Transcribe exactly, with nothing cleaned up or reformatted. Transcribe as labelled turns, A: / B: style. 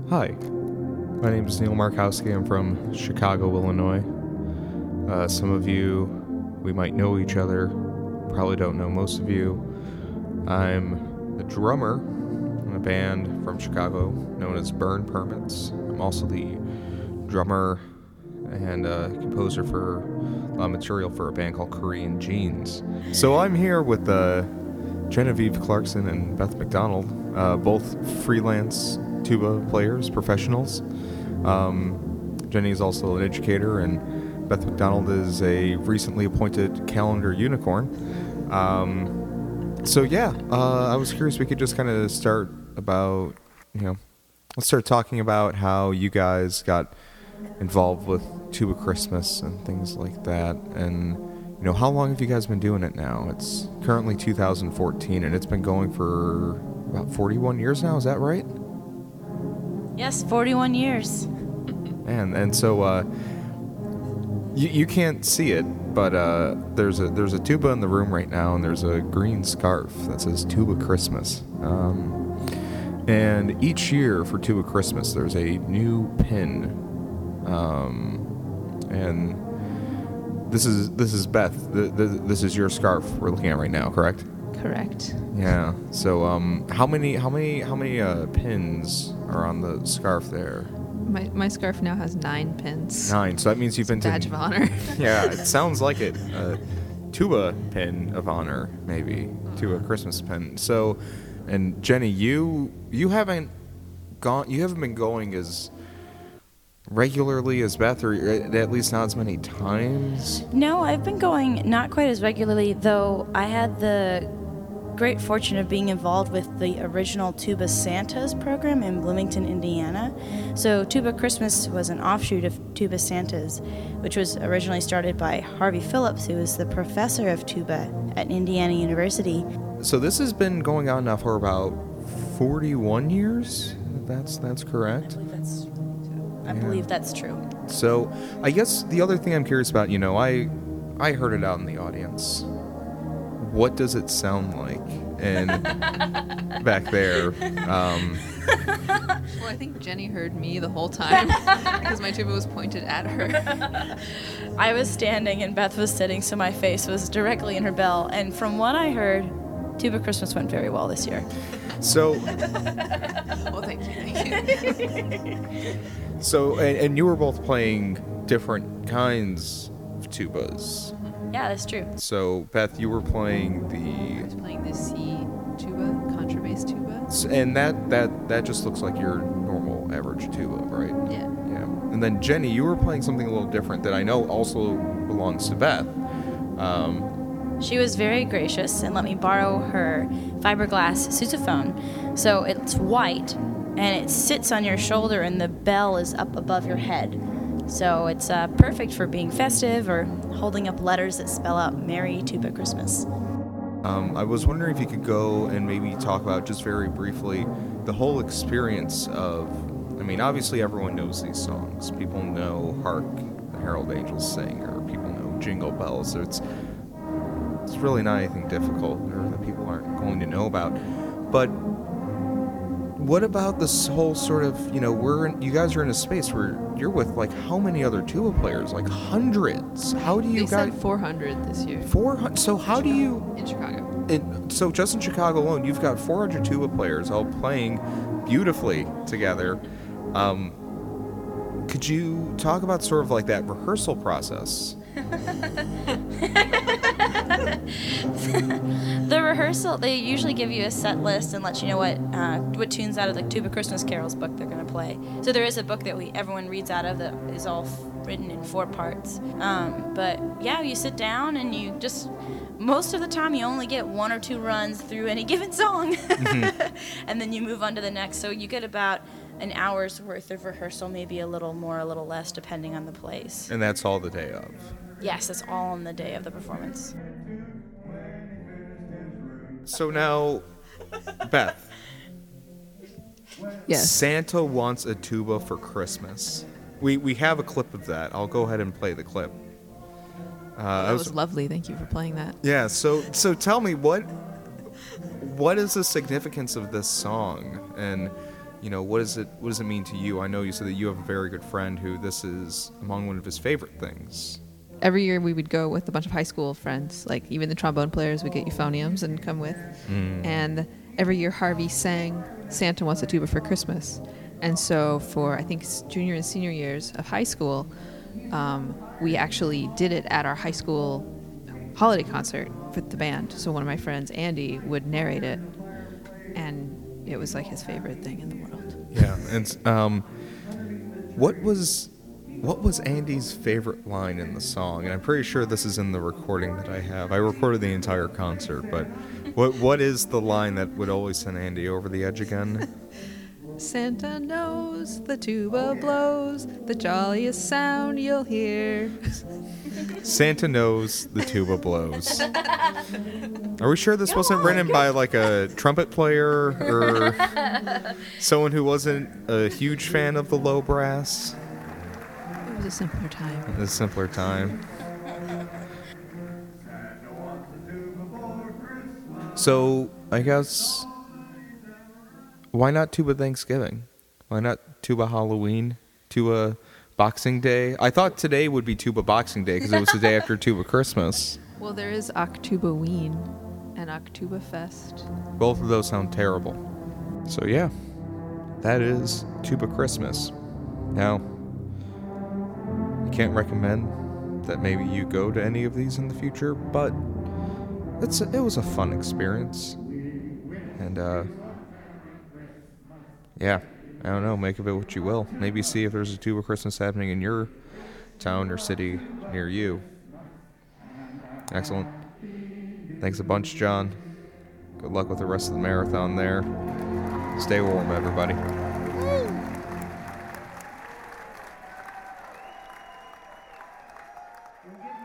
A: Hi, my name is Neil Markowski. I'm from Chicago, Illinois. Uh, some of you, we might know each other, probably don't know most of you. I'm a drummer in a band from Chicago known as Burn Permits. I'm also the drummer and uh, composer for a lot of material for a band called Korean Jeans. So I'm here with uh, Genevieve Clarkson and Beth McDonald, uh, both freelance tuba players, professionals. Um, Jenny is also an educator, and Beth McDonald is a recently appointed calendar unicorn. Um, so yeah, uh, I was curious, we could just kind of start about, you know, let's start talking about how you guys got involved with Tuba Christmas and things like that. And, you know, how long have you guys been doing it now? It's currently two thousand fourteen, and it's been going for about forty-one years now, is that right?
B: Yes, forty-one years.
A: And and so uh, you you can't see it, but uh, there's a there's a tuba in the room right now, and there's a green scarf that says Tuba Christmas. Um, and each year for Tuba Christmas, there's a new pin. Um, and this is this is Beth. The, the, this is your scarf we're looking at right now, correct?
B: Correct.
A: Yeah. So um, how many how many how many uh, pins are on the scarf there?
C: My my scarf now has nine pins.
A: Nine. So that means you've
C: It's
A: been
C: a badge
A: to,
C: of honor.
A: Yeah, it sounds like it. A tuba pin of honor, maybe. Tuba Christmas pin. So, and Jenny, you you haven't gone. You haven't been going as regularly as Beth, or at least not as many times.
B: No, I've been going not quite as regularly, though I had the great fortune of being involved with the original Tuba Santas program in Bloomington, Indiana. So Tuba Christmas was an offshoot of Tuba Santas, which was originally started by Harvey Phillips, who was the professor of tuba at Indiana University.
A: So this has been going on now for about forty-one years. That's that's correct.
B: I believe that's, I
A: Yeah.
B: believe that's true.
A: So I guess the other thing I'm curious about, you know, I I heard it out in the audience. What does it sound like? And back there, um,
C: Well, I think Jenny heard me the whole time because my tuba was pointed at her.
B: I was standing and Beth was sitting, so my face was directly in her bell. And from what I heard, Tuba Christmas went very well this year.
A: so
C: Well, thank you, thank you.
A: so and, and you were both playing different kinds of tubas.
B: Yeah, that's true.
A: So Beth, you were playing
C: I
A: the,
C: was playing the C tuba, contrabass tuba.
A: and that that that just looks like your normal average tuba, right?
C: Yeah.
A: Yeah. And then Jenny, you were playing something a little different that I know also belongs to Beth. Um,
B: She was very gracious and let me borrow her fiberglass sousaphone. So it's white and it sits on your shoulder and the bell is up above your head. So it's uh, perfect for being festive or holding up letters that spell out Merry Tuba Christmas.
A: Um, I was wondering if you could go and maybe talk about, just very briefly, the whole experience of, I mean, obviously everyone knows these songs. People know Hark, the Herald Angels Sing, or people know Jingle Bells. So it's, it's really not anything difficult or that people aren't going to know about. But what about this whole sort of, you know, we're in, you guys are in a space where you're with, like, how many other tuba players? Like hundreds. How do you
C: They
A: guys...
C: said four hundred this year
A: four hundred. So how do you...
C: in Chicago.
A: It, so just in Chicago alone, you've got four hundred tuba players all playing beautifully together. Um, could you talk about sort of like that rehearsal process?
B: The rehearsal, they usually give you a set list and let you know what uh, what tunes out of the Tuba Christmas Carols book they're going to play. So there is a book that we everyone reads out of that is all f- written in four parts. Um, but yeah, you sit down and you just, most of the time you only get one or two runs through any given song. Mm-hmm. And then you move on to the next. So you get about an hour's worth of rehearsal, maybe a little more, a little less, depending on the place.
A: And that's all the day of.
B: Yes, that's all on the day of the performance.
A: So now, Beth,
C: Yes.
A: Santa wants a tuba for Christmas. We we have a clip of that. I'll go ahead and play the clip. Uh, I
C: That was lovely. Thank you for playing that.
A: Yeah, so so tell me, what what is the significance of this song? And you know, what is it? What does it mean to you? I know you said that you have a very good friend who this is among one of his favorite things.
C: Every year we would go with a bunch of high school friends, like even the trombone players would get euphoniums and come with.
A: Mm.
C: And every year Harvey sang Santa Wants a Tuba for Christmas. And so for, I think, junior and senior years of high school, um, we actually did it at our high school holiday concert for the band. So one of my friends, Andy, would narrate it. And it was like his favorite thing in the world.
A: Yeah. And um, what was... What was Andy's favorite line in the song? And I'm pretty sure this is in the recording that I have. I recorded the entire concert, but what what is the line that would always send Andy over the edge again?
C: Santa knows the tuba blows, the jolliest sound you'll hear.
A: Santa knows the tuba blows. Are we sure this wasn't written by like a trumpet player or someone who wasn't a huge fan of the low brass?
C: It was a simpler time.
A: A simpler time. So, I guess, why not Tuba Thanksgiving? Why not Tuba Halloween? Tuba Boxing Day? I thought today would be Tuba Boxing Day because it was the day after Tuba Christmas.
C: Well, there is Octubaween and Oktoberfest.
A: Both of those sound terrible. So, yeah, that is Tuba Christmas. Now, can't recommend that maybe you go to any of these in the future, but it's a, it was a fun experience. And uh yeah, I don't know, make of it what you will. Maybe see if there's a Tuba Christmas happening in your town or city near you. Excellent. Thanks a bunch, John. Good luck with the rest of the marathon there. Stay warm, everybody.
D: We'll get